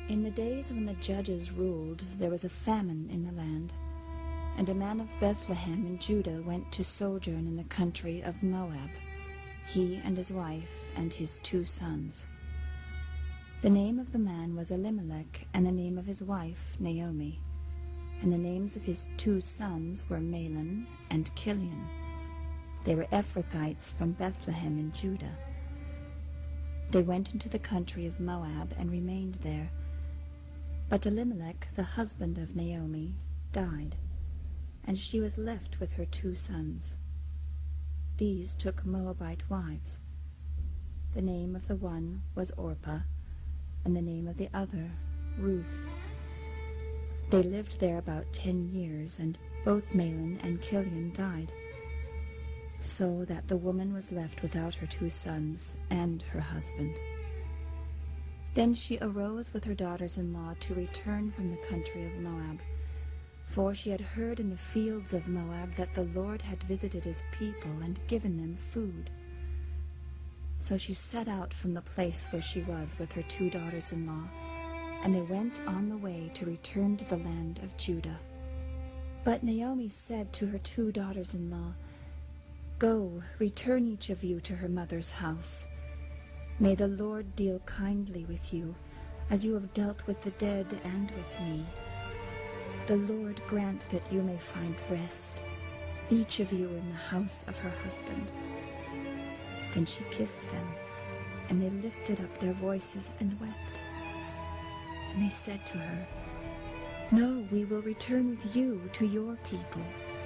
In the days when the judges ruled, there was a famine in the land, and a man of Bethlehem in Judah went to sojourn in the country of Moab, he and his wife and his 2 sons. The name of the man was Elimelech, and the name of his wife Naomi, and the names of his 2 sons were Mahlon and Chilion. They were Ephrathites from Bethlehem in Judah. They went into the country of Moab and remained there. But Elimelech, the husband of Naomi, died, and she was left with her 2 sons. These took Moabite wives. The name of the one was Orpah, and the name of the other Ruth. They lived there about 10 years, and both Mahlon and Chilion died, so that the woman was left without her 2 sons and her husband. Then she arose with her daughters-in-law to return from the country of Moab, for she had heard in the fields of Moab that the Lord had visited his people and given them food. So she set out from the place where she was with her 2 daughters-in-law, and they went on the way to return to the land of Judah. But Naomi said to her 2 daughters-in-law, "Go, return each of you to her mother's house. May the Lord deal kindly with you, as you have dealt with the dead and with me. The Lord grant that you may find rest, each of you in the house of her husband." Then she kissed them, and they lifted up their voices and wept. And they said to her, "No, we will return with you to your people."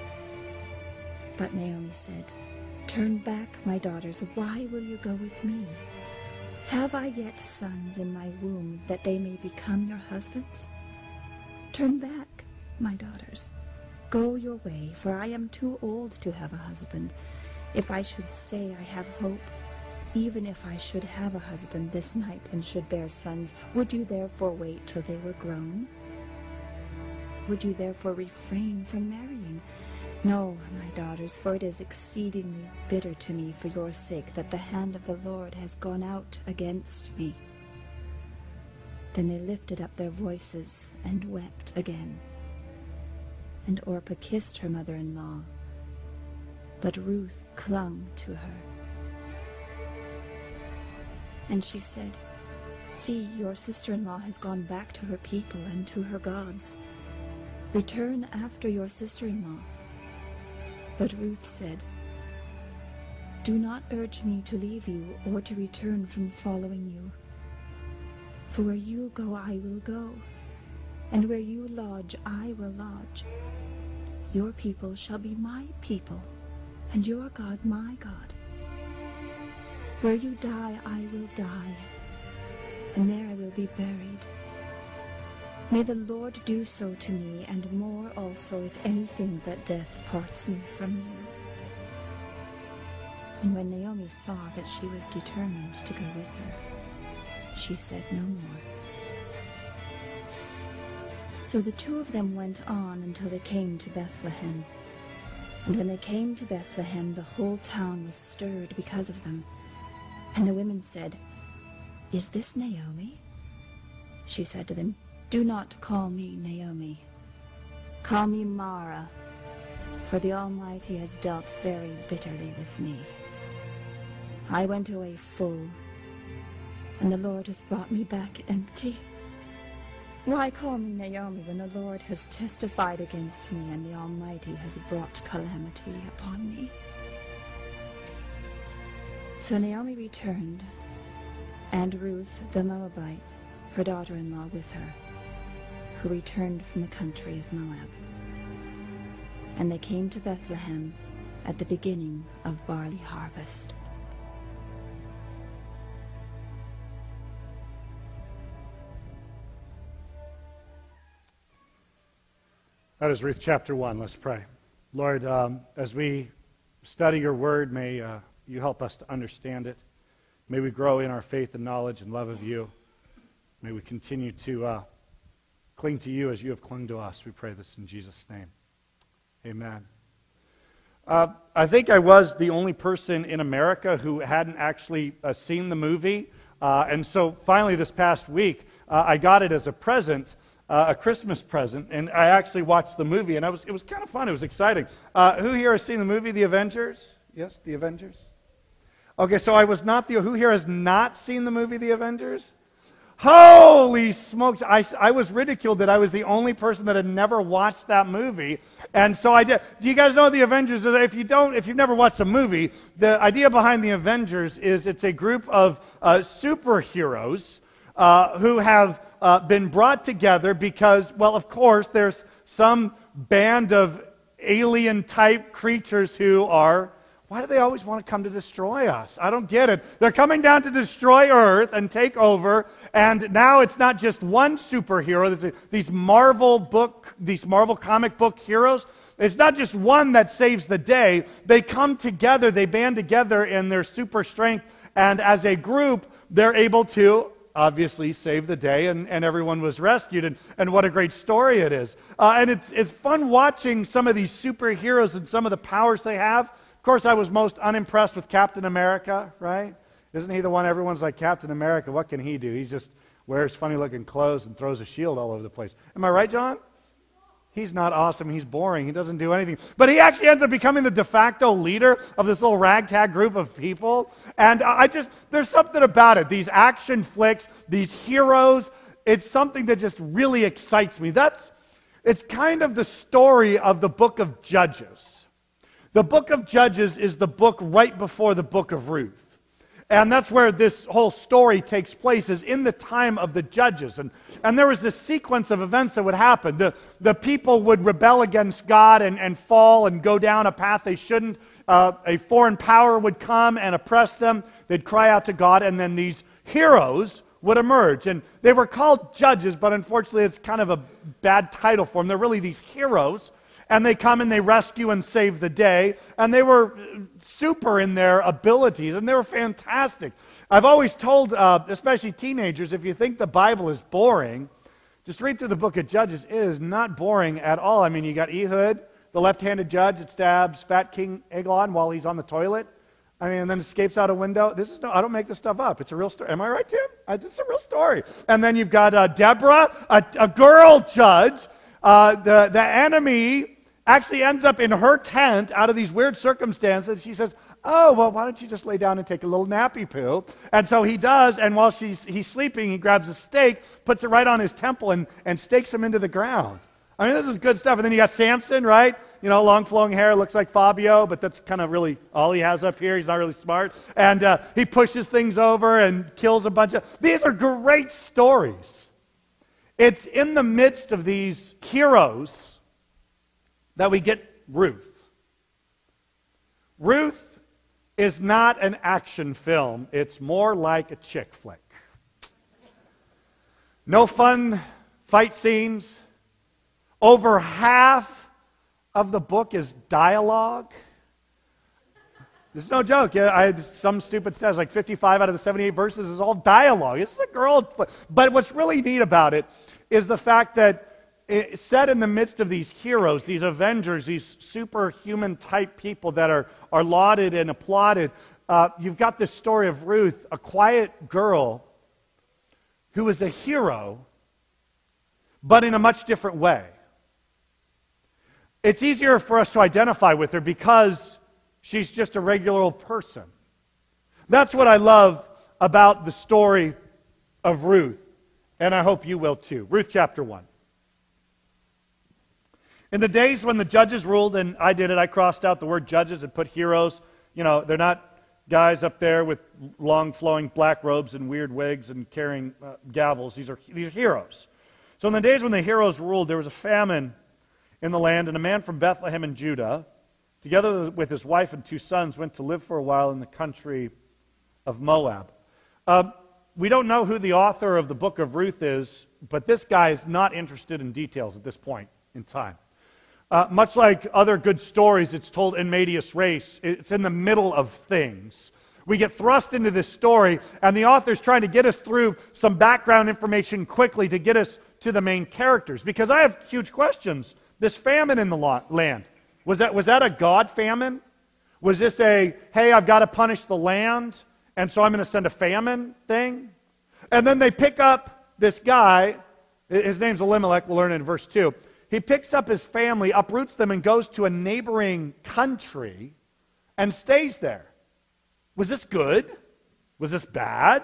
But Naomi said, "Turn back, my daughters, why will you go with me? Have I yet sons in my womb, that they may become your husbands? Turn back, my daughters. Go your way, for I am too old to have a husband. If I should say I have hope, even if I should have a husband this night and should bear sons, would you therefore wait till they were grown? Would you therefore refrain from marrying? No, my daughters, for it is exceedingly bitter to me for your sake that the hand of the Lord has gone out against me." Then they lifted up their voices and wept again. And Orpah kissed her mother-in-law, but Ruth clung to her. And she said, "See, your sister-in-law has gone back to her people and to her gods. Return after your sister-in-law." But Ruth said, "Do not urge me to leave you or to return from following you. For where you go, I will go, and where you lodge, I will lodge. Your people shall be my people, and your God my God. Where you die, I will die, and there I will be buried. May the Lord do so to me, and more also, if anything but death parts me from you." And when Naomi saw that she was determined to go with her, she said no more. So the 2 of them went on until they came to Bethlehem. And when they came to Bethlehem, the whole town was stirred because of them. And the women said, "Is this Naomi?" She said to them, "Do not call me Naomi. Call me Mara, for the Almighty has dealt very bitterly with me. I went away full, and the Lord has brought me back empty. Why call me Naomi when the Lord has testified against me, and the Almighty has brought calamity upon me?" So Naomi returned, and Ruth the Moabite, her daughter-in-law, with her, who returned from the country of Moab. And they came to Bethlehem at the beginning of barley harvest. That is Ruth chapter 1. Let's pray. Lord, as we study your word, may you help us to understand it. May we grow in our faith and knowledge and love of you. May we continue to cling to you as you have clung to us. We pray this in Jesus' name. Amen. I think I was the only person in America who hadn't actually seen the movie. And so finally this past week, I got it as a present, a Christmas present, and I actually watched the movie, and it was kind of fun. It was exciting. Who here has seen the movie The Avengers? Yes, The Avengers? Okay, so I was not who here has not seen the movie The Avengers? Holy smokes, I was ridiculed that I was the only person that had never watched that movie, and so I did. Do you guys know The Avengers? If you've never watched a movie, the idea behind The Avengers is it's a group of superheroes who have been brought together because, well, of course, there's some band of alien-type creatures who are... Why do they always want to come to destroy us? I don't get it. They're coming down to destroy Earth and take over, and now it's not just one superhero. These Marvel comic book heroes. It's not just one that saves the day. They come together, they band together in their super strength, and as a group, they're able to obviously save the day, and everyone was rescued, and what a great story it is. And it's fun watching some of these superheroes and some of the powers they have. Of course, I was most unimpressed with Captain America, right? Isn't he the one everyone's like, Captain America, what can he do? He just wears funny-looking clothes and throws a shield all over the place. Am I right, John? He's not awesome. He's boring. He doesn't do anything. But he actually ends up becoming the de facto leader of this little ragtag group of people. And there's something about it. These action flicks, these heroes, it's something that just really excites me. It's kind of the story of the book of Judges. The book of Judges is the book right before the book of Ruth. And that's where this whole story takes place, is in the time of the judges. And there was this sequence of events that would happen. The people would rebel against God and fall and go down a path they shouldn't. A foreign power would come and oppress them. They'd cry out to God, and then these heroes would emerge. And they were called judges, but unfortunately it's kind of a bad title for them. They're really these heroes. And they come and they rescue and save the day. And they were super in their abilities, and they were fantastic. I've always told, especially teenagers, if you think the Bible is boring, just read through the book of Judges. It is not boring at all. I mean, you got Ehud, the left-handed judge that stabs Fat King Eglon while he's on the toilet. I mean, and then escapes out a window. I don't make this stuff up. It's a real story. Am I right, Tim? It's a real story. And then you've got Deborah, a girl judge. The enemy actually ends up in her tent out of these weird circumstances. She says, oh, well, why don't you just lay down and take a little nappy poo? And so he does, and while he's sleeping, he grabs a stake, puts it right on his temple, and stakes him into the ground. I mean, this is good stuff. And then you got Samson, right? You know, long flowing hair, looks like Fabio, but that's kind of really all he has up here. He's not really smart. And he pushes things over and kills a bunch of... These are great stories. It's in the midst of these heroes that we get Ruth. Ruth is not an action film. It's more like a chick flick. No fun fight scenes. Over half of the book is dialogue. This is no joke. I had some stupid stats, like 55 out of the 78 verses is all dialogue. It's a girl. But what's really neat about it is the fact that it's set in the midst of these heroes, these Avengers, these superhuman type people that are lauded and applauded. You've got this story of Ruth, a quiet girl who is a hero, but in a much different way. It's easier for us to identify with her because she's just a regular old person. That's what I love about the story of Ruth, and I hope you will too. Ruth chapter 1. In the days when the judges ruled, and I did it, I crossed out the word judges and put heroes. You know, they're not guys up there with long flowing black robes and weird wigs and carrying gavels. These are heroes. So in the days when the heroes ruled, there was a famine in the land, and a man from Bethlehem in Judah, together with his wife and 2 sons, went to live for a while in the country of Moab. We don't know who the author of the book of Ruth is, but this guy is not interested in details at this point in time. Much like other good stories, it's told in medias res. It's in the middle of things. We get thrust into this story, and the author's trying to get us through some background information quickly to get us to the main characters. Because I have huge questions. This famine in the land, was that a God famine? Was this a, hey, I've got to punish the land, and so I'm going to send a famine thing? And then they pick up this guy, his name's Elimelech, we'll learn in verse 2. He picks up his family, uproots them, and goes to a neighboring country and stays there. Was this good? Was this bad?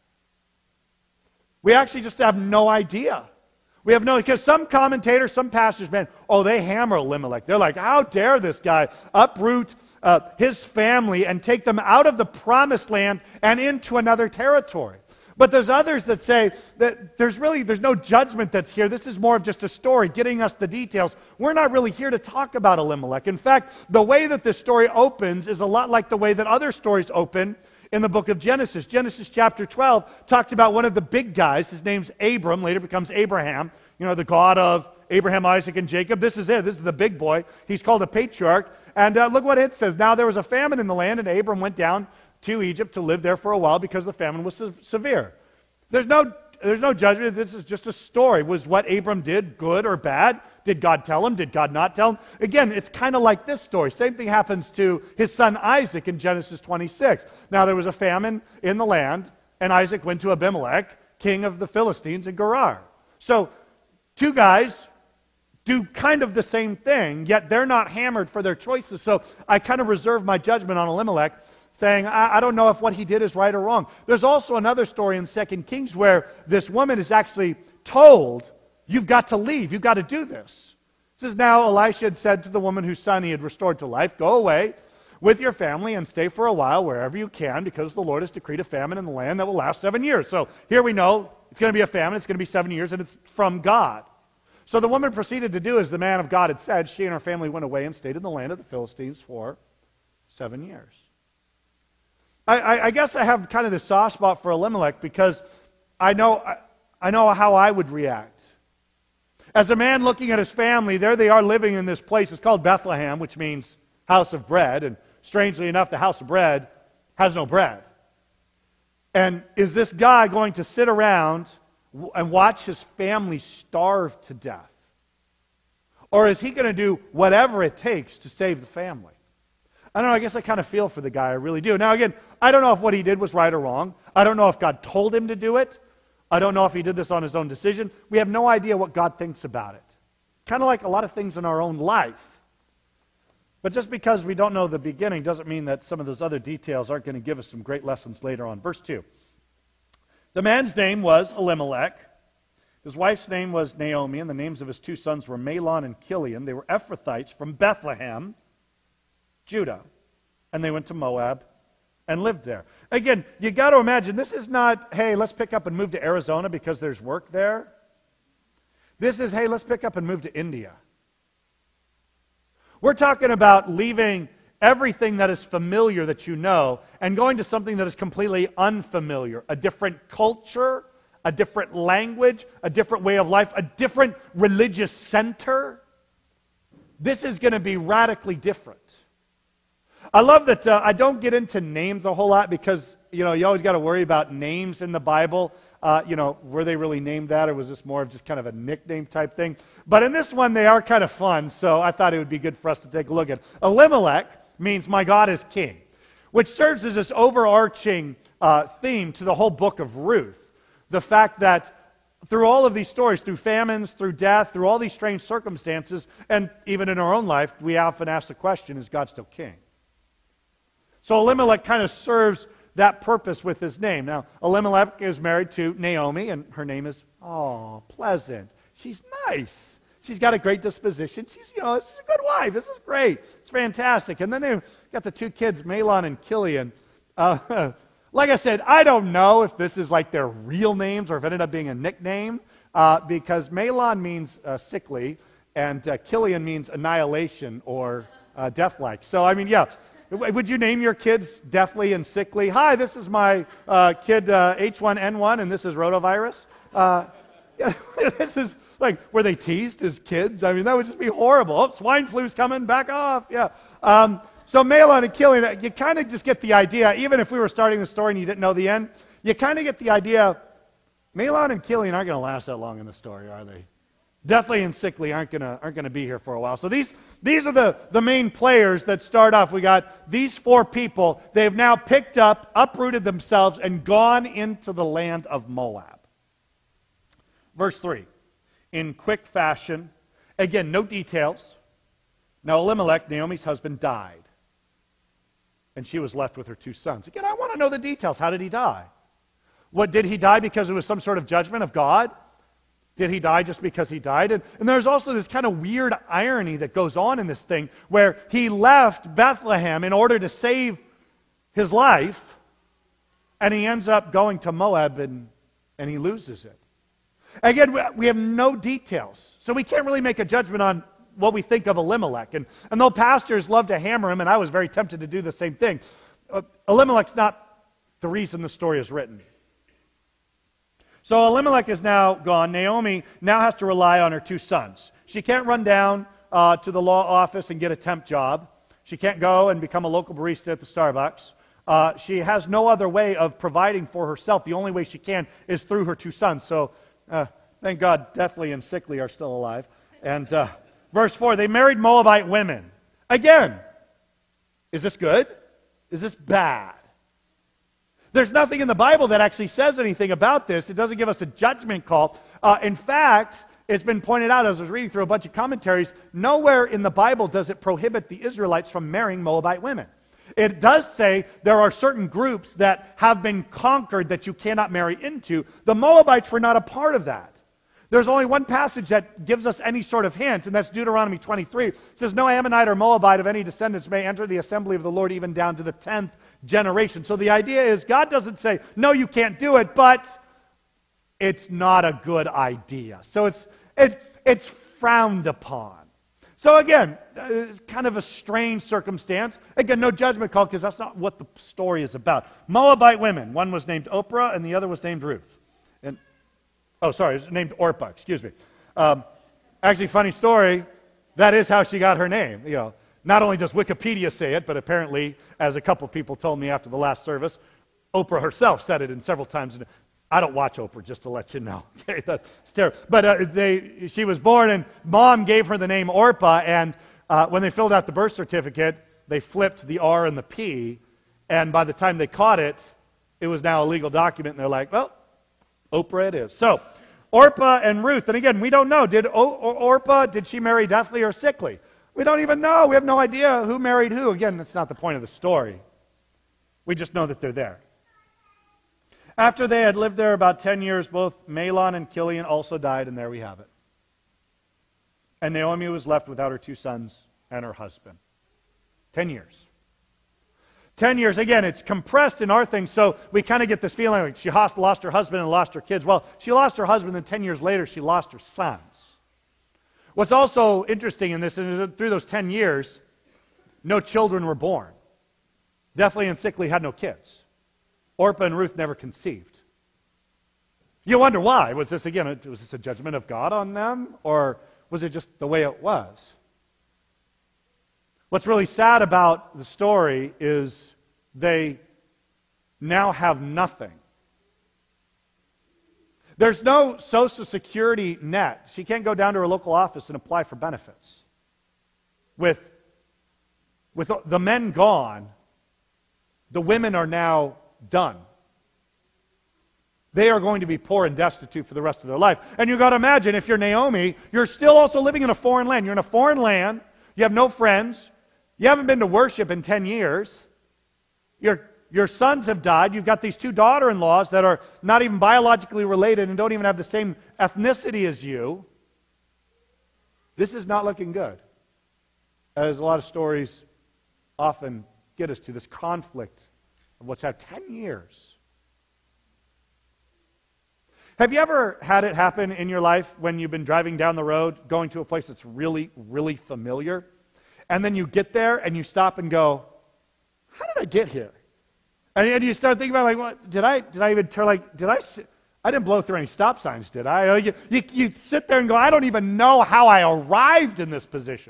We actually just have no idea. We have no, because some commentators, some pastors, man, they hammer Elimelech. They're like, how dare this guy uproot his family and take them out of the promised land and into another territory. But there's others that say that there's no judgment that's here. This is more of just a story, getting us the details. We're not really here to talk about Elimelech. In fact, the way that this story opens is a lot like the way that other stories open in the book of Genesis. Genesis chapter 12 talks about one of the big guys. His name's Abram, later becomes Abraham. The God of Abraham, Isaac, and Jacob. This is it. This is the big boy. He's called a patriarch. And look what it says. Now there was a famine in the land, and Abram went down to Egypt to live there for a while because the famine was severe. There's no judgment. This is just a story. Was what Abram did good or bad? Did God tell him? Did God not tell him? Again, it's kind of like this story. Same thing happens to his son Isaac in Genesis 26. Now there was a famine in the land, and Isaac went to Abimelech, king of the Philistines, in Gerar. So two guys do kind of the same thing, yet they're not hammered for their choices. So I kind of reserve my judgment on Elimelech, saying, I don't know if what he did is right or wrong. There's also another story in 2 Kings where this woman is actually told, you've got to leave, you've got to do this. It says, now Elisha had said to the woman whose son he had restored to life, go away with your family and stay for a while wherever you can, because the Lord has decreed a famine in the land that will last 7 years. So here we know it's going to be a famine, it's going to be 7 years, and it's from God. So the woman proceeded to do as the man of God had said. She and her family went away and stayed in the land of the Philistines for 7 years. I guess I have kind of this soft spot for Elimelech because I know how I would react. As a man looking at his family, there they are living in this place. It's called Bethlehem, which means house of bread. And strangely enough, the house of bread has no bread. And is this guy going to sit around and watch his family starve to death? Or is he going to do whatever it takes to save the family? I don't know, I guess I kind of feel for the guy, I really do. Now again, I don't know if what he did was right or wrong. I don't know if God told him to do it. I don't know if he did this on his own decision. We have no idea what God thinks about it. Kind of like a lot of things in our own life. But just because we don't know the beginning doesn't mean that some of those other details aren't going to give us some great lessons later on. Verse 2. The man's name was Elimelech. His wife's name was Naomi, and the names of his two sons were Mahlon and Chilion. They were Ephrathites from Bethlehem, Judah, and they went to Moab and lived there. Again, you got to imagine, this is not, hey, let's pick up and move to Arizona because there's work there. This is, hey, let's pick up and move to India. We're talking about leaving everything that is familiar that you know and going to something that is completely unfamiliar, a different culture, a different language, a different way of life, a different religious center. This is going to be radically different. I love that I don't get into names a whole lot because, you always got to worry about names in the Bible. Were they really named that, or was this more of just kind of a nickname type thing? But in this one, they are kind of fun, so I thought it would be good for us to take a look at. Elimelech means my God is king, which serves as this overarching theme to the whole book of Ruth. The fact that through all of these stories, through famines, through death, through all these strange circumstances, and even in our own life, we often ask the question, is God still king? So Elimelech kind of serves that purpose with his name. Now, Elimelech is married to Naomi, and her name is, pleasant. She's nice. She's got a great disposition. She's a good wife. This is great. It's fantastic. And then they've got the two kids, Mahlon and Chilion. Like I said, I don't know if this is like their real names or if it ended up being a nickname, because Mahlon means sickly, and Chilion means annihilation or death-like. So, would you name your kids deathly and sickly? Hi, this is my kid H1N1, and this is rotavirus. This is like, were they teased as kids? That would just be horrible. Oh, swine flu's coming, back off. Yeah. So Mahlon and Chilion, you kind of just get the idea, even if we were starting the story and you didn't know the end, you kind of get the idea, Mahlon and Chilion aren't going to last that long in the story, are they? Deathly and sickly aren't gonna be here for a while. So these are the main players that start off. We got these four people. They've now picked up, uprooted themselves, and gone into the land of Moab. Verse 3. In quick fashion, again, no details. Now Elimelech, Naomi's husband, died. And she was left with her 2 sons. Again, I want to know the details. How did he die? What, did he die because it was some sort of judgment of God? Did he die just because he died? And there's also this kind of weird irony that goes on in this thing where he left Bethlehem in order to save his life, and he ends up going to Moab and he loses it. Again, we have no details, so we can't really make a judgment on what we think of Elimelech. And though pastors love to hammer him, and I was very tempted to do the same thing, Elimelech's not the reason the story is written. So Elimelech is now gone. Naomi now has to rely on her 2 sons. She can't run down to the law office and get a temp job. She can't go and become a local barista at the Starbucks. She has no other way of providing for herself. The only way she can is through her 2 sons. So thank God Deathly and Sickly are still alive. And verse 4, they married Moabite women. Again, is this good? Is this bad? There's nothing in the Bible that actually says anything about this. It doesn't give us a judgment call. In fact, it's been pointed out as I was reading through a bunch of commentaries, nowhere in the Bible does it prohibit the Israelites from marrying Moabite women. It does say there are certain groups that have been conquered that you cannot marry into. The Moabites were not a part of that. There's only one passage that gives us any sort of hint, and that's Deuteronomy 23. It says, no Ammonite or Moabite of any descendants may enter the assembly of the Lord even down to the 10th generation. So the idea is God doesn't say, no, you can't do it, but it's not a good idea. So it's frowned upon. So again, it's kind of a strange circumstance. Again, no judgment call because that's not what the story is about. Moabite women. One was named Oprah and the other was named Ruth. And it was named Orpah, excuse me. Actually, funny story, that is how she got her name. You know, not only does Wikipedia say it, but apparently, as a couple people told me after the last service, Oprah herself said it in several times. I don't watch Oprah, just to let you know. Okay, that's terrible. But she was born, and Mom gave her the name Orpah, and when they filled out the birth certificate, they flipped the R and the P, and by the time they caught it, it was now a legal document, and they're like, well, Oprah it is. So, Orpah and Ruth, and again, we don't know. Did Orpah, did she marry Deathly or Sickly? We don't even know. We have no idea who married who. Again, that's not the point of the story. We just know that they're there. After they had lived there about 10 years, both Mahlon and Chilion also died, and there we have it. And Naomi was left without her 2 sons and her husband. 10 years. 10 years. Again, it's compressed in our thing, so we kind of get this feeling like she lost her husband and lost her kids. Well, she lost her husband, and 10 years later, she lost her sons. What's also interesting in this is through those 10 years, no children were born. Deathly and Sickly had no kids. Orpah and Ruth never conceived. You wonder why. Was this a judgment of God on them? Or was it just the way it was? What's really sad about the story is they now have nothing. There's no Social Security net. She can't go down to her local office and apply for benefits. With the men gone, the women are now done. They are going to be poor and destitute for the rest of their life. And you've got to imagine, if you're Naomi, you're still also living in a foreign land. You're in a foreign land. You have no friends. You haven't been to worship in 10 years. Your sons have died. You've got these 2 daughter-in-laws that are not even biologically related and don't even have the same ethnicity as you. This is not looking good. As a lot of stories often get us to, this conflict of what's had 10 years. Have you ever had it happen in your life when you've been driving down the road, going to a place that's really, really familiar, and then you get there and you stop and go, how did I get here? And you start thinking about, like, what, did I even turn, like, I didn't blow through any stop signs, did I? You sit there and go, I don't even know how I arrived in this position.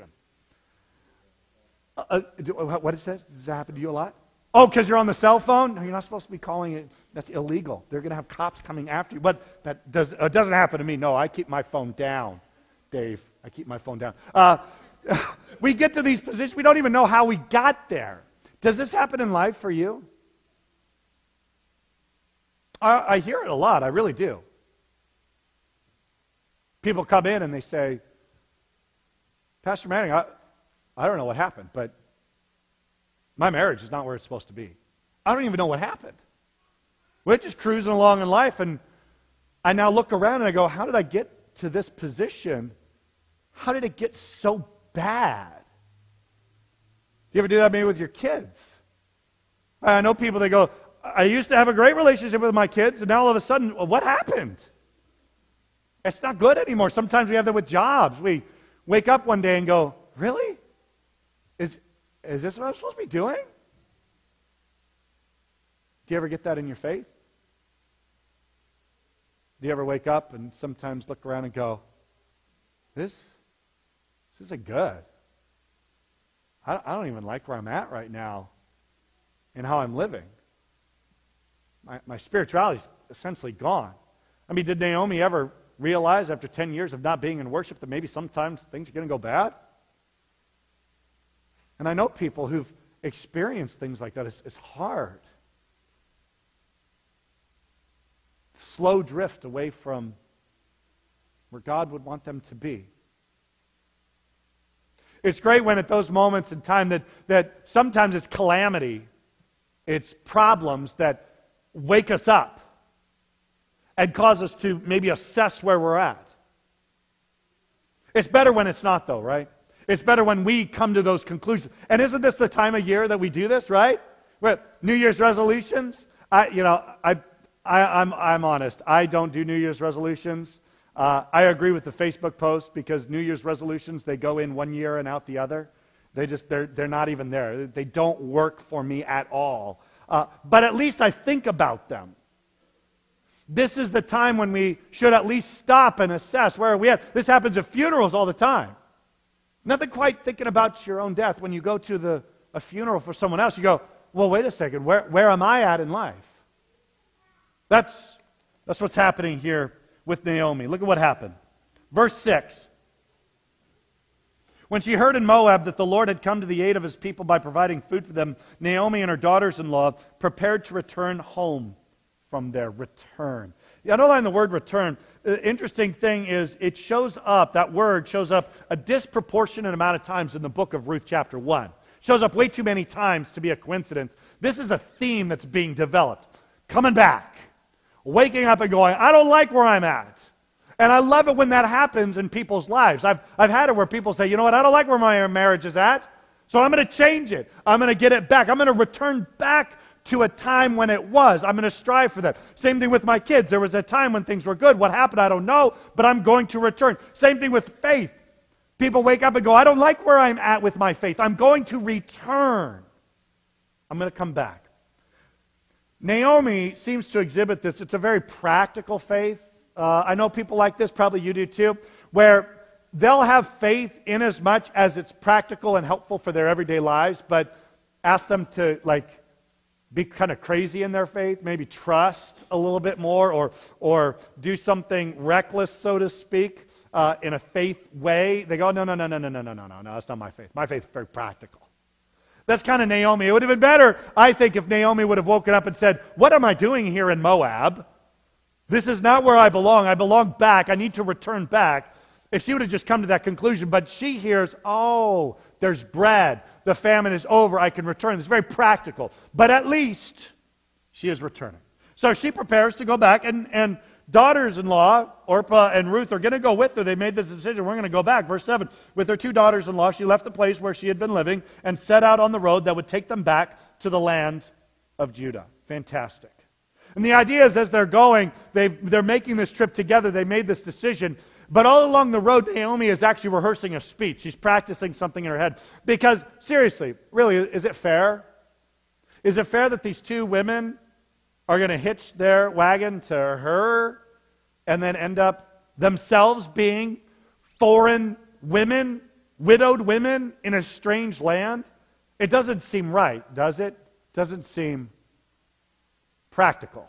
What is that? Does that happen to you a lot? Oh, because you're on the cell phone? No, you're not supposed to be calling it. That's illegal. They're going to have cops coming after you. But it doesn't happen to me. No, I keep my phone down, Dave. I keep my phone down. We get to these positions. We don't even know how we got there. Does this happen in life for you? I hear it a lot. I really do. People come in and they say, Pastor Manning, I don't know what happened, but my marriage is not where it's supposed to be. I don't even know what happened. We're just cruising along in life, and I now look around and I go, how did I get to this position? How did it get so bad? You ever do that maybe with your kids? I know people that go, I used to have a great relationship with my kids, and now all of a sudden, what happened? It's not good anymore. Sometimes we have that with jobs. We wake up one day and go, really? Is this what I'm supposed to be doing? Do you ever get that in your faith? Do you ever wake up and sometimes look around and go, this isn't good. I don't even like where I'm at right now and how I'm living. My spirituality is essentially gone. I mean, did Naomi ever realize after 10 years of not being in worship that maybe sometimes things are going to go bad? And I know people who've experienced things like that. It's hard. Slow drift away from where God would want them to be. It's great when at those moments in time that sometimes it's calamity, it's problems that wake us up and cause us to maybe assess where we're at. It's better when it's not, though, right? It's better when we come to those conclusions. And isn't this the time of year that we do this, right? New Year's resolutions. I'm honest. I don't do New Year's resolutions. I agree with the Facebook post because New Year's resolutions, they go in one year and out the other. They're not even there. They don't work for me at all. But at least I think about them. This is the time when we should at least stop and assess where are we at. This happens at funerals all the time. Nothing quite thinking about your own death. When you go to a funeral for someone else, you go, well, wait a second, where am I at in life? That's what's happening here with Naomi. Look at what happened. Verse 6. When she heard in Moab that the Lord had come to the aid of his people by providing food for them, Naomi and her daughters-in-law prepared to return home from their return. You underline the word return. The interesting thing is it shows up, that word shows up a disproportionate amount of times in the book of Ruth chapter 1. It shows up way too many times to be a coincidence. This is a theme that's being developed. Coming back. Waking up and going, I don't like where I'm at. And I love it when that happens in people's lives. I've had it where people say, you know what, I don't like where my marriage is at, so I'm going to change it. I'm going to get it back. I'm going to return back to a time when it was. I'm going to strive for that. Same thing with my kids. There was a time when things were good. What happened, I don't know, but I'm going to return. Same thing with faith. People wake up and go, I don't like where I'm at with my faith. I'm going to return. I'm going to come back. Naomi seems to exhibit this. It's a very practical faith. I know people like this, probably you do too, where they'll have faith in as much as it's practical and helpful for their everyday lives, but ask them to be kind of crazy in their faith, maybe trust a little bit more or do something reckless, so to speak, in a faith way. They go, no, that's not my faith. My faith is very practical. That's kind of Naomi. It would have been better, I think, if Naomi would have woken up and said, what am I doing here in Moab? This is not where I belong. I belong back. I need to return back. If she would have just come to that conclusion, but she hears, oh, there's bread. The famine is over. I can return. It's very practical. But at least she is returning. So she prepares to go back, and daughters-in-law, Orpah and Ruth, are going to go with her. They made this decision. We're going to go back. Verse 7, with her two daughters-in-law, she left the place where she had been living and set out on the road that would take them back to the land of Judah. Fantastic. And the idea is as they're going, they're making this trip together. They made this decision. But all along the road, Naomi is actually rehearsing a speech. She's practicing something in her head. Because, seriously, really, is it fair? Is it fair that these two women are going to hitch their wagon to her and then end up themselves being foreign women, widowed women in a strange land? It doesn't seem right, does it? It doesn't seem practical.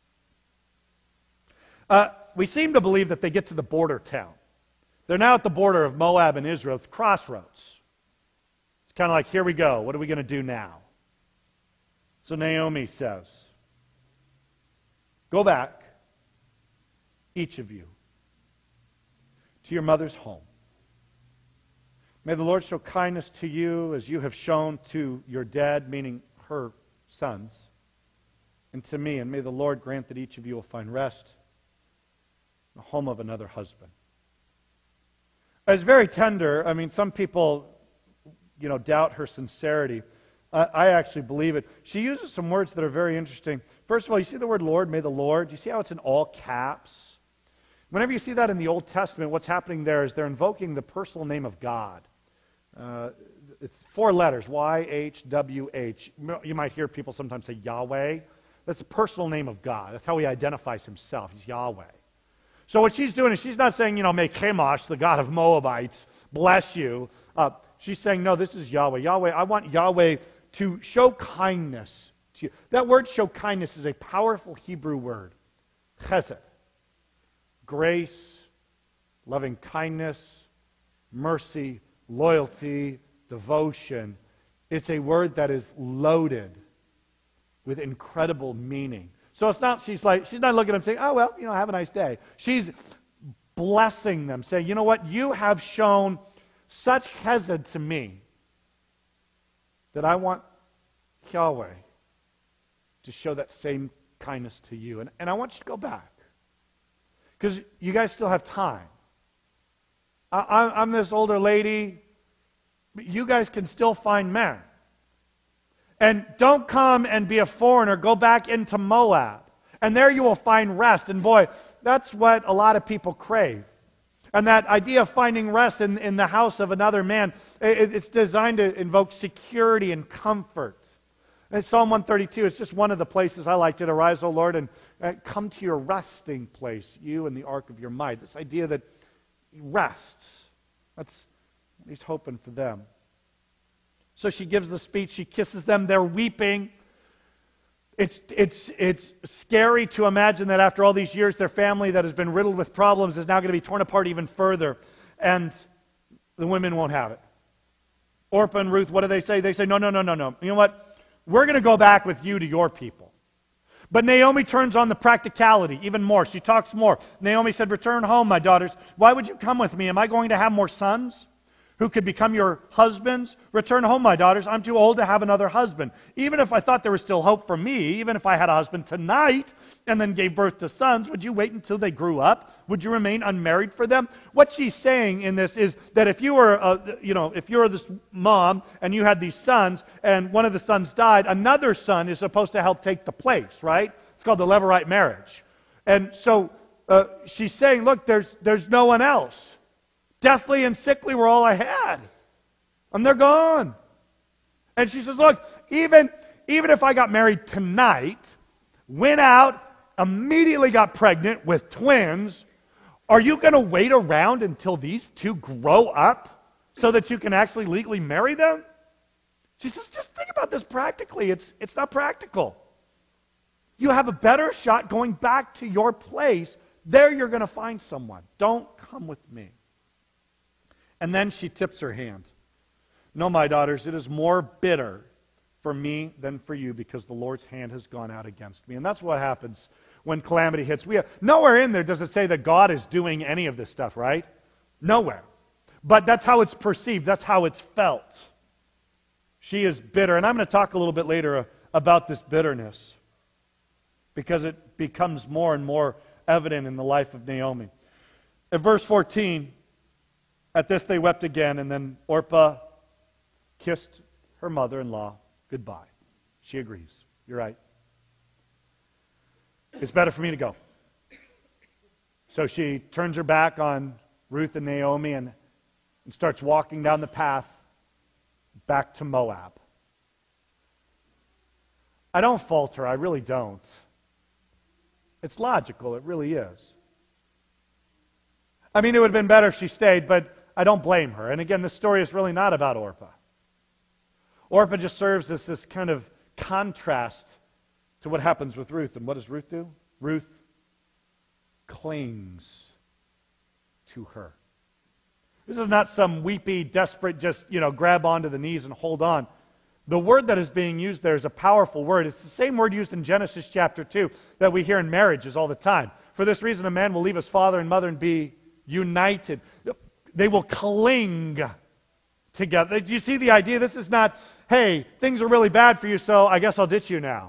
We seem to believe that they get to the border town. They're now at the border of Moab and Israel. It's crossroads. It's kind of like, here we go. What are we going to do now? So Naomi says, go back, each of you, to your mother's home. May the Lord show kindness to you as you have shown to your dead, meaning her sons, and to me. And may the Lord grant that each of you will find rest in the home of another husband. It's very tender. I mean, some people, doubt her sincerity. I actually believe it. She uses some words that are very interesting. First of all, you see the word Lord, may the Lord. You see how it's in all caps? Whenever you see that in the Old Testament, what's happening there is they're invoking the personal name of God. It's 4 letters, Y-H-W-H. You might hear people sometimes say Yahweh. That's the personal name of God. That's how he identifies himself. He's Yahweh. So what she's doing is she's not saying, may Chemosh, the god of Moabites, bless you. She's saying, no, this is Yahweh. Yahweh, I want Yahweh to show kindness to you. That word show kindness is a powerful Hebrew word. Chesed. Grace, loving kindness, mercy, loyalty, devotion. It's a word that is loaded with incredible meaning. So it's not, she's not looking at them saying, oh, well, have a nice day. She's blessing them, saying, you know what, you have shown such chesed to me that I want Yahweh to show that same kindness to you. And I want you to go back. Because you guys still have time. I'm this older lady, but you guys can still find men. And don't come and be a foreigner. Go back into Moab. And there you will find rest. And boy, that's what a lot of people crave. And that idea of finding rest in the house of another man, it's designed to invoke security and comfort. And Psalm 132 is just one of the places I like to arise, O Lord, and come to your resting place, you and the ark of your might. This idea that he rests. That's what he's hoping for them. So she gives the speech. She kisses them. They're weeping. It's scary to imagine that after all these years, their family that has been riddled with problems is now going to be torn apart even further. And the women won't have it. Orpah and Ruth, what do they say? They say, no. You know what? We're going to go back with you to your people. But Naomi turns on the practicality even more. She talks more. Naomi said, return home, my daughters. Why would you come with me? Am I going to have more sons who could become your husbands? Return home, my daughters. I'm too old to have another husband. Even if I thought there was still hope for me, even if I had a husband tonight and then gave birth to sons, would you wait until they grew up? Would you remain unmarried for them? What she's saying in this is that if you were this mom and you had these sons and one of the sons died, another son is supposed to help take the place, right? It's called the Levirate marriage. And so she's saying, look, there's no one else. Deathly and sickly were all I had. And they're gone. And she says, look, even if I got married tonight, went out, immediately got pregnant with twins, are you going to wait around until these two grow up so that you can actually legally marry them? She says, just think about this practically. It's not practical. You have a better shot going back to your place. There you're going to find someone. Don't come with me. And then she tips her hand. No, my daughters, it is more bitter for me than for you because the Lord's hand has gone out against me. And that's what happens when calamity hits. Nowhere in there does it say that God is doing any of this stuff, right? Nowhere. But that's how it's perceived. That's how it's felt. She is bitter. And I'm going to talk a little bit later about this bitterness because it becomes more and more evident in the life of Naomi. In verse 14, at this they wept again, and then Orpah kissed her mother-in-law goodbye. She agrees. You're right. It's better for me to go. So she turns her back on Ruth and Naomi and starts walking down the path back to Moab. I don't fault her. I really don't. It's logical. It really is. I mean, it would have been better if she stayed, but I don't blame her. And again, this story is really not about Orpah. Orpah just serves as this kind of contrast to what happens with Ruth. And what does Ruth do? Ruth clings to her. This is not some weepy, desperate, just, grab onto the knees and hold on. The word that is being used there is a powerful word. It's the same word used in Genesis chapter 2 that we hear in marriages all the time. For this reason, a man will leave his father and mother and be united. They will cling together. Do you see the idea? This is not, hey, things are really bad for you, so I guess I'll ditch you now.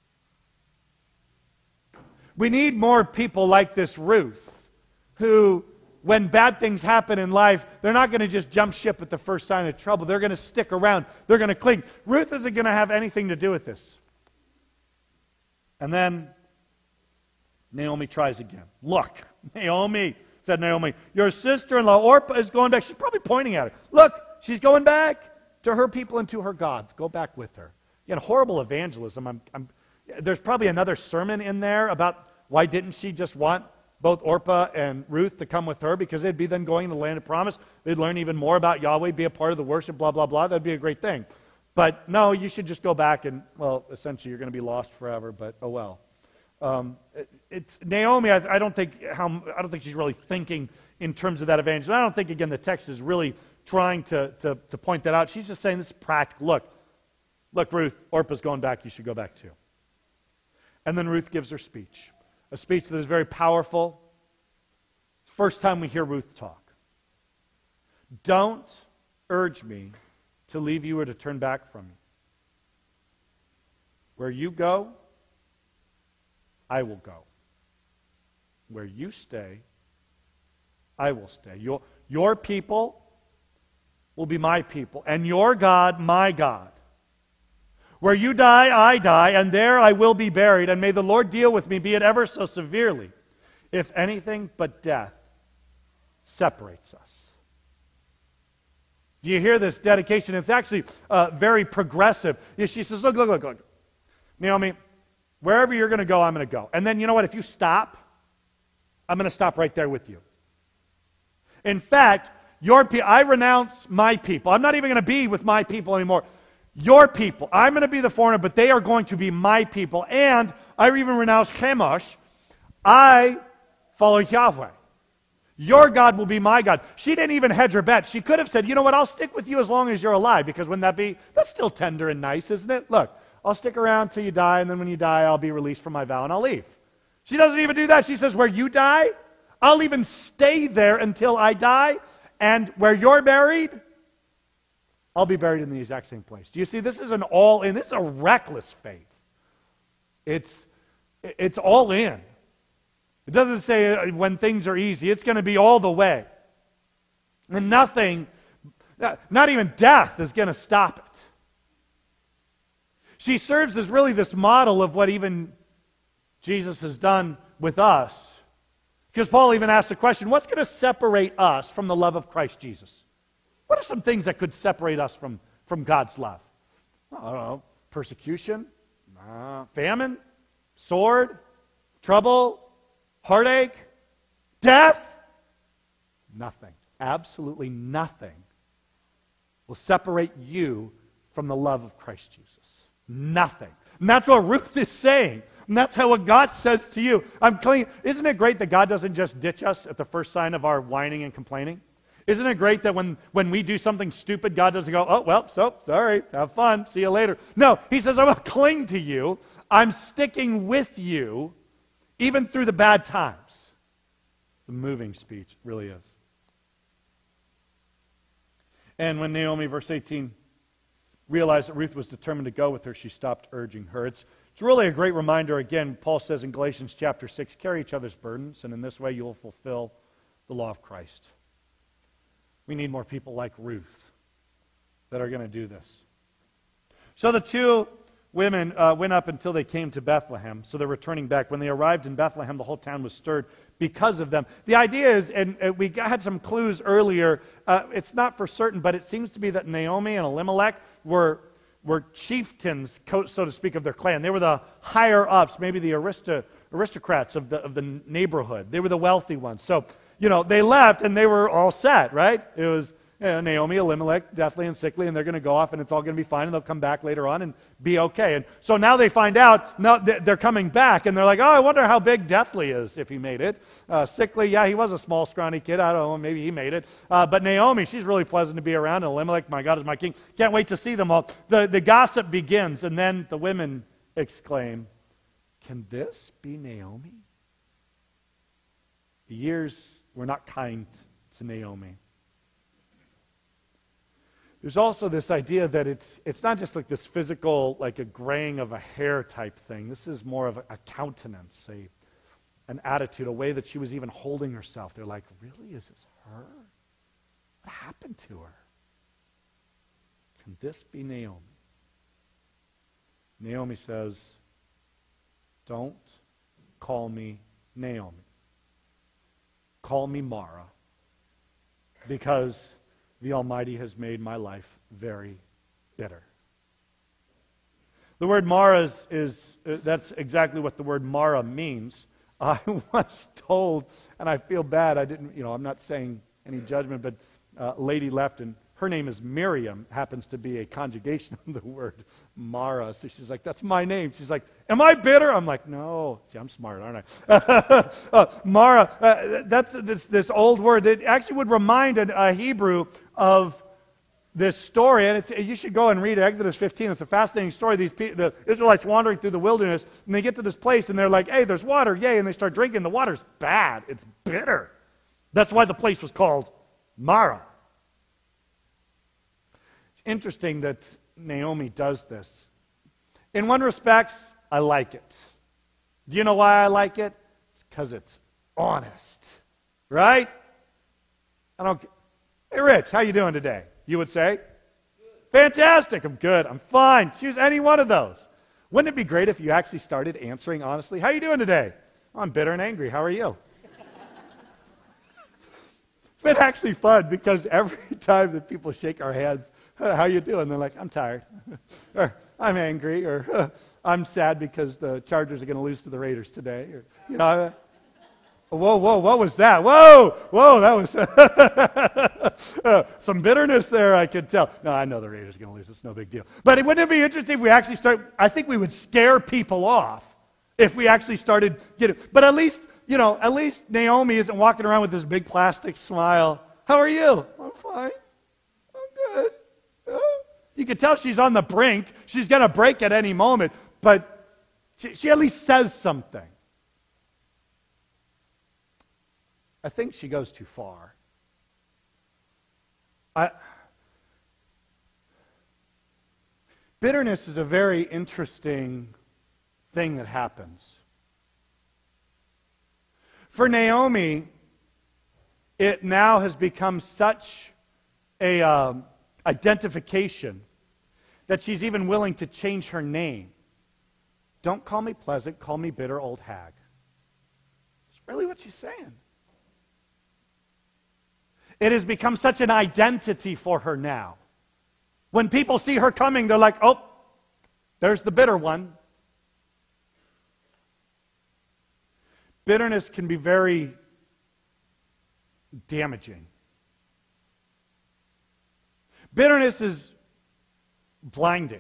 We need more people like this Ruth, who, when bad things happen in life, they're not going to just jump ship at the first sign of trouble. They're going to stick around. They're going to cling. Ruth isn't going to have anything to do with this. And then Naomi tries again. Look, Naomi, said Naomi, your sister-in-law Orpah is going back. She's probably pointing at her. Look, she's going back to her people and to her gods. Go back with her. Again, horrible evangelism. There's probably another sermon in there about why didn't she just want both Orpah and Ruth to come with her, because they'd be then going in the land of promise. They'd learn even more about Yahweh, be a part of the worship, blah, blah, blah. That'd be a great thing. But no, you should just go back and, well, essentially you're going to be lost forever, but oh well. It's Naomi, I don't think she's really thinking in terms of that evangelism. I don't think, again, the text is really trying to point that out. She's just saying this is practical. Look, Ruth, Orpah's going back, you should go back too. And then Ruth gives her speech. A speech that is very powerful. It's the first time we hear Ruth talk. Don't urge me to leave you or to turn back from you. Where you go, I will go. Where you stay, I will stay. Your people will be my people, and your God, my God. Where you die, I die, and there I will be buried, and may the Lord deal with me, be it ever so severely, if anything but death separates us. Do you hear this dedication? It's actually very progressive. She says, look. Naomi, wherever you're going to go, I'm going to go. And then, you know what? If you stop, I'm going to stop right there with you. In fact, I renounce my people. I'm not even going to be with my people anymore. Your people. I'm going to be the foreigner, but they are going to be my people. And I even renounce Chemosh. I follow Yahweh. Your God will be my God. She didn't even hedge her bet. She could have said, you know what, I'll stick with you as long as you're alive, because that's still tender and nice, isn't it? Look, I'll stick around till you die, and then when you die, I'll be released from my vow and I'll leave. She doesn't even do that. She says, where you die, I'll even stay there until I die, and where you're buried, I'll be buried in the exact same place. Do you see? This is an all-in. This is a reckless faith. It's all in. It doesn't say when things are easy. It's going to be all the way. And nothing, not even death, is going to stop it. She serves as really this model of what even Jesus has done with us. Because Paul even asked the question, what's going to separate us from the love of Christ Jesus? What are some things that could separate us from God's love? I don't know. Persecution, famine, sword, trouble, heartache, death? Nothing. Absolutely nothing will separate you from the love of Christ Jesus. Nothing. And that's what Ruth is saying. And that's what God says to you. I'm clean. Isn't it great that God doesn't just ditch us at the first sign of our whining and complaining? Isn't it great that when we do something stupid, God doesn't go, oh, well, so, sorry, have fun, see you later. No, He says, I'm going to cling to you. I'm sticking with you, even through the bad times. The moving speech really is. And when Naomi, verse 18, realized that Ruth was determined to go with her, she stopped urging her. It's really a great reminder. Again, Paul says in Galatians chapter 6, carry each other's burdens, and in this way you will fulfill the law of Christ. We need more people like Ruth that are going to do this. So the two women went up until they came to Bethlehem. So they're returning back. When they arrived in Bethlehem, the whole town was stirred because of them. The idea is, and we had some clues earlier, it's not for certain, but it seems to be that Naomi and Elimelech were chieftains, so to speak, of their clan. They were the higher-ups, maybe the aristocrats of the neighborhood. They were the wealthy ones. So, they left and they were all set, right? It was Naomi, Elimelech, deathly and sickly, and they're going to go off and it's all going to be fine and they'll come back later on and be okay. And so now they find out, now they're coming back and they're like, oh, I wonder how big deathly is, if he made it. Sickly, yeah, he was a small, scrawny kid. I don't know, maybe he made it. But Naomi, she's really pleasant to be around. And Elimelech, my God is my king. Can't wait to see them all. The gossip begins, and then the women exclaim, can this be Naomi? The years We're not kind to Naomi. There's also this idea that it's not just like this physical, like a graying of a hair type thing. This is more of a countenance, an attitude, a way that she was even holding herself. They're like, really? Is this her? What happened to her? Can this be Naomi? Naomi says, don't call me Naomi. Call me Mara, because the Almighty has made my life very bitter. The word Mara that's exactly what the word Mara means. I was told, and I feel bad, I'm not saying any judgment, but a lady left, and her name is Miriam, happens to be a conjugation of the word Mara. So she's like, that's my name. She's like, am I bitter? I'm like, no. See, I'm smart, aren't I? Mara, that's this old word. It actually would remind a Hebrew of this story. And you should go and read Exodus 15. It's a fascinating story. The Israelites wandering through the wilderness, and they get to this place, and they're like, hey, there's water, yay. And they start drinking. The water's bad. It's bitter. That's why the place was called Mara. Interesting that Naomi does this. In one respect, I like it. Do you know why I like it? It's because it's honest, right? Hey, Rich, how you doing today? You would say? Fantastic, I'm good, I'm fine. Choose any one of those. Wouldn't it be great if you actually started answering honestly? How you doing today? Oh, I'm bitter and angry. How are you? It's been actually fun because every time that people shake our hands, how you doing? They're like, I'm tired, or I'm angry, or I'm sad because the Chargers are going to lose to the Raiders today. Or, whoa, what was that? Whoa, that was some bitterness there, I could tell. No, I know the Raiders are going to lose. It's no big deal. But wouldn't it be interesting if we actually I think we would scare people off if we actually started getting, but at least Naomi isn't walking around with this big plastic smile. How are you? I'm fine. I'm good. You can tell she's on the brink. She's going to break at any moment, but she at least says something. I think she goes too far. Bitterness is a very interesting thing that happens. For Naomi, it now has become such a identification that she's even willing to change her name. Don't call me pleasant, call me bitter old hag. It's really what she's saying. It has become such an identity for her now. When people see her coming, they're like, oh, there's the bitter one. Bitterness can be very damaging. Bitterness is blinding.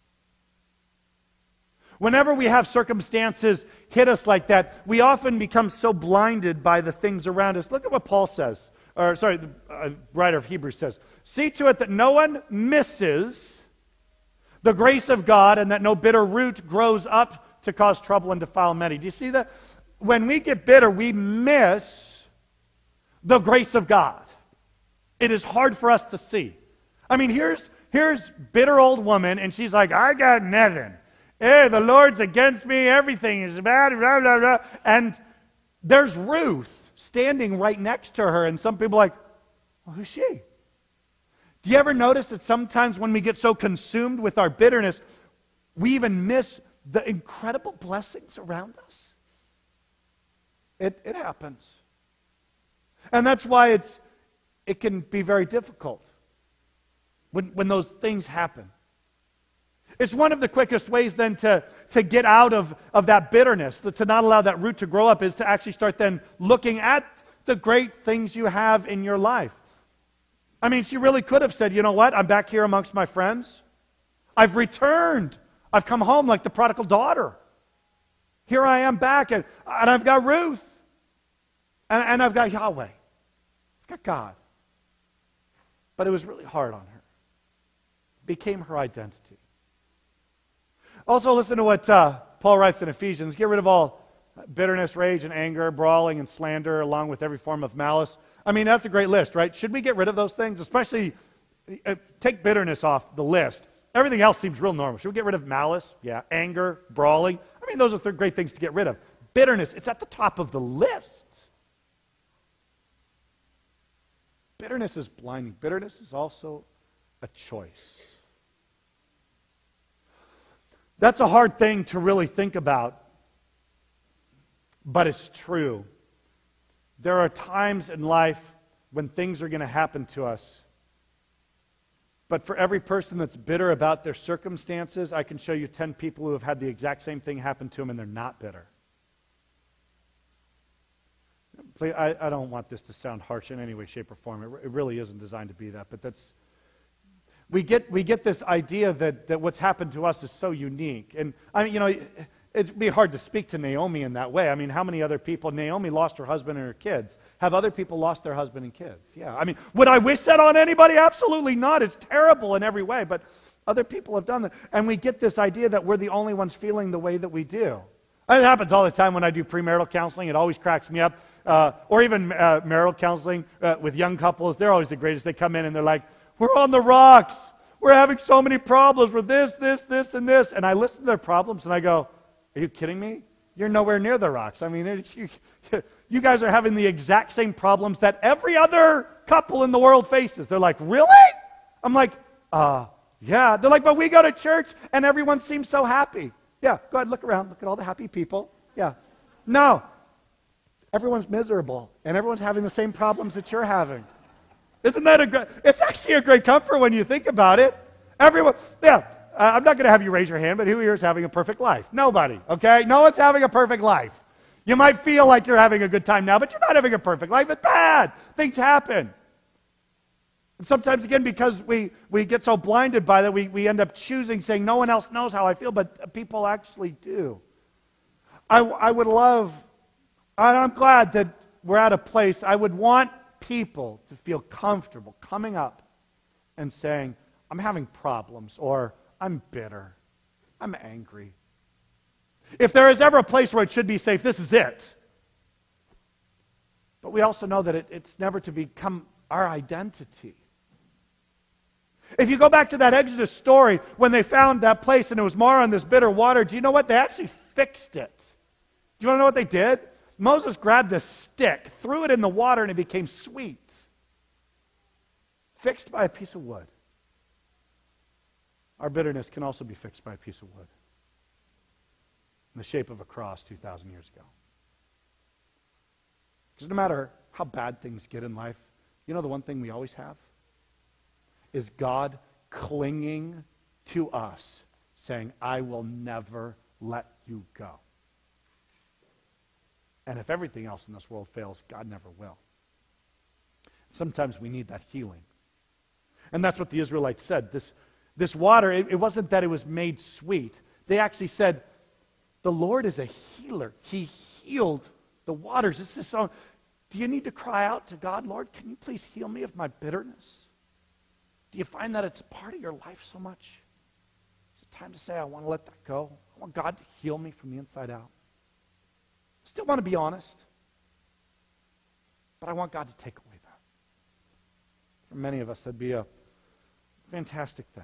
Whenever we have circumstances hit us like that, we often become so blinded by the things around us. Look at what Paul says. The writer of Hebrews says, see to it that no one misses the grace of God and that no bitter root grows up to cause trouble and defile many. Do you see that? When we get bitter, we miss the grace of God. It is hard for us to see. I mean, here's bitter old woman, and she's like, I got nothing. Hey, the Lord's against me. Everything is bad, blah, blah, blah. And there's Ruth standing right next to her, and some people are like, well, who's she? Do you ever notice that sometimes when we get so consumed with our bitterness, we even miss the incredible blessings around us? It happens. And that's why it can be very difficult when those things happen. It's one of the quickest ways then to get out of that bitterness, to not allow that root to grow up, is to actually start then looking at the great things you have in your life. I mean, she really could have said, you know what, I'm back here amongst my friends. I've returned. I've come home like the prodigal daughter. Here I am back, and I've got Ruth. And I've got Yahweh. I've got God. But it was really hard on her. It became her identity. Also, listen to what Paul writes in Ephesians. Get rid of all Bitterness, rage, and anger, brawling and slander, along with every form of malice. I mean, that's a great list, right? Should we get rid of those things? Especially, take bitterness off the list. Everything else seems real normal. Should we get rid of malice? Yeah. Anger, brawling. I mean, those are great things to get rid of. Bitterness, it's at the top of the list. Bitterness is blinding. Bitterness is also a choice. That's a hard thing to really think about, but it's true. There are times in life when things are going to happen to us. But for every person that's bitter about their circumstances, I can show you 10 people who have had the exact same thing happen to them and they're not bitter. Please, I don't want this to sound harsh in any way, shape, or form. It really isn't designed to be that. But that's we get this idea that what's happened to us is so unique. And I mean, it'd be hard to speak to Naomi in that way. I mean, how many other people? Naomi lost her husband and her kids. Have other people lost their husband and kids? Yeah. I mean, would I wish that on anybody? Absolutely not. It's terrible in every way. But other people have done that. And we get this idea that we're the only ones feeling the way that we do. It happens all the time when I do premarital counseling. It always cracks me up. Or even marital counseling with young couples. They're always the greatest. They come in and they're like, we're on the rocks. We're having so many problems with this, and this. And I listen to their problems and I go, are you kidding me? You're nowhere near the rocks. I mean, you guys are having the exact same problems that every other couple in the world faces. They're like, really? I'm like, yeah. They're like, but we go to church and everyone seems so happy. Yeah, go ahead, look around. Look at all the happy people. Yeah. No. Everyone's miserable and everyone's having the same problems that you're having. Isn't that it's actually a great comfort when you think about it. Everyone, yeah. I'm not going to have you raise your hand, but who here is having a perfect life? Nobody, okay? No one's having a perfect life. You might feel like you're having a good time now, but you're not having a perfect life. It's bad. Things happen. And sometimes, again, because we get so blinded by that, we end up choosing, saying, no one else knows how I feel, but people actually do. I would love, and I'm glad that we're at a place, I would want people to feel comfortable coming up and saying, I'm having problems, or I'm bitter. I'm angry. If there is ever a place where it should be safe, this is it. But we also know that it's never to become our identity. If you go back to that Exodus story, when they found that place and it was Marah and this bitter water, do you know what? They actually fixed it. Do you want to know what they did? Moses grabbed a stick, threw it in the water, and it became sweet. Fixed by a piece of wood. Our bitterness can also be fixed by a piece of wood in the shape of a cross 2,000 years ago. Because no matter how bad things get in life, you know the one thing we always have? Is God clinging to us, saying, I will never let you go. And if everything else in this world fails, God never will. Sometimes we need that healing. And that's what the Israelites said. This water, it wasn't that it was made sweet. They actually said, the Lord is a healer. He healed the waters. This is so. Do you need to cry out to God, Lord, can you please heal me of my bitterness? Do you find that it's a part of your life so much? Is it time to say, I want to let that go? I want God to heal me from the inside out. I still want to be honest, but I want God to take away that. For many of us, that'd be a fantastic thing.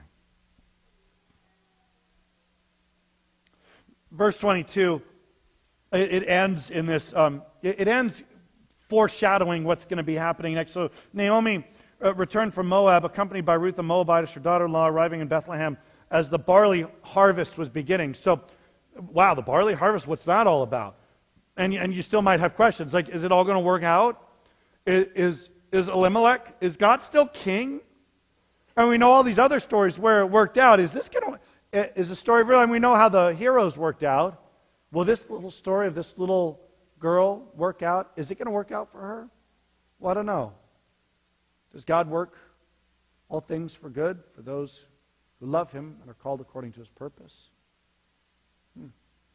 Verse 22, it ends in this, it ends foreshadowing what's going to be happening next. So Naomi returned from Moab, accompanied by Ruth the Moabitess, her daughter-in-law, arriving in Bethlehem as the barley harvest was beginning. So, wow, the barley harvest, what's that all about? And you still might have questions, like, is it all going to work out? Is Elimelech, is God still king? And we know all these other stories where it worked out. Is the story real? And we know how the heroes worked out. Will this little story of this little girl work out? Is it going to work out for her? Well, I don't know. Does God work all things for good for those who love Him and are called according to His purpose? To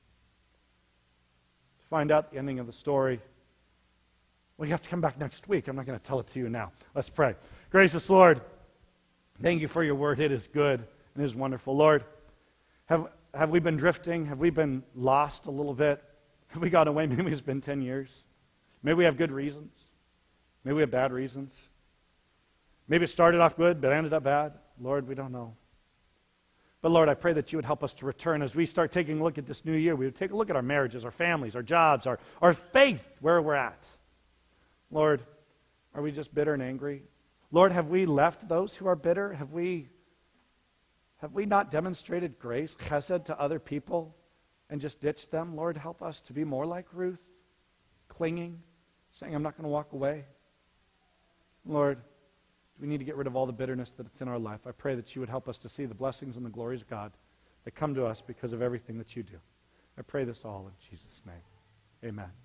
find out the ending of the story, well, you have to come back next week. I'm not going to tell it to you now. Let's pray. Gracious Lord, thank you for your word. It is good and it is wonderful. Lord, have we been drifting? Have we been lost a little bit? Have we gone away? Maybe it's been 10 years. Maybe we have good reasons. Maybe we have bad reasons. Maybe it started off good, but ended up bad. Lord, we don't know. But Lord, I pray that you would help us to return as we start taking a look at this new year. We would take a look at our marriages, our families, our jobs, our faith, where we're at. Lord, are we just bitter and angry? Lord, have we left those who are bitter? Have we not demonstrated grace, chesed, to other people and just ditched them? Lord, help us to be more like Ruth, clinging, saying, I'm not going to walk away. Lord, we need to get rid of all the bitterness that's in our life. I pray that you would help us to see the blessings and the glories of God that come to us because of everything that you do. I pray this all in Jesus' name. Amen.